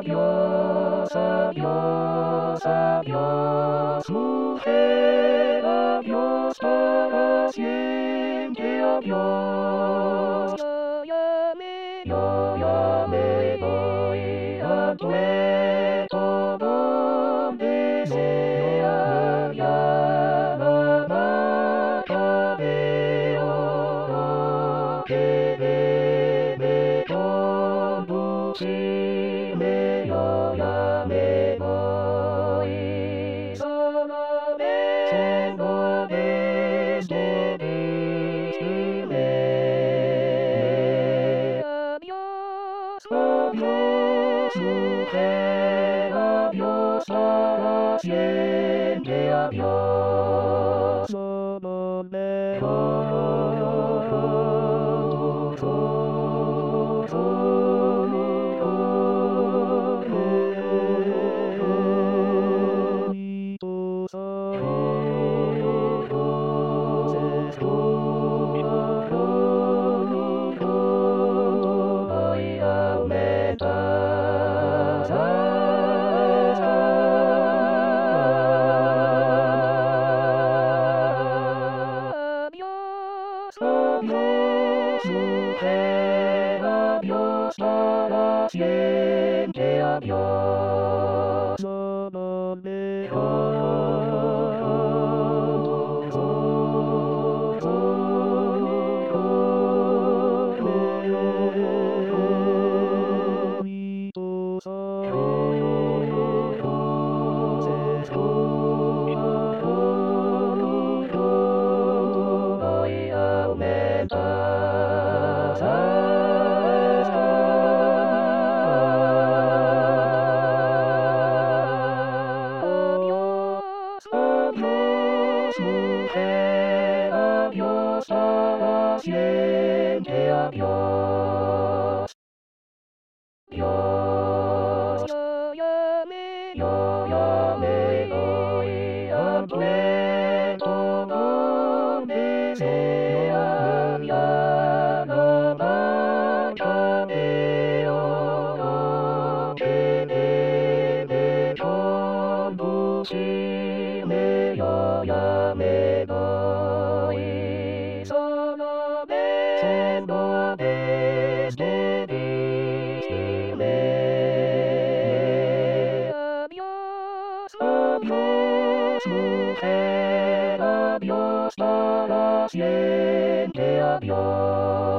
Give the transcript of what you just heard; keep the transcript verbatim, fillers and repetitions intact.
adiós, adiós, adiós, mujer, adiós para siempre, adiós. Yo ya me, yo ya me voy a Puerto donde sea, ya nada cabeo lo que debe conducirme, yo ya me voy. Solo vengo desde decirme adiós, adiós, mujer, adiós para siempre, adiós. Solo voy a aumentar. Adiós, adiós, mujer, adiós para siempre, adiós. Solo voy a aumentar. Adiós, adiós, mujer, adiós para siempre, adiós. Dios, yo ya me, yo ya me voy a Puerto donde sea, ya nada cabeo lo que debe conducirme, yo ya me voy. Solo vengo desde decirme adiós, adiós, mujer, adiós para siempre, adiós.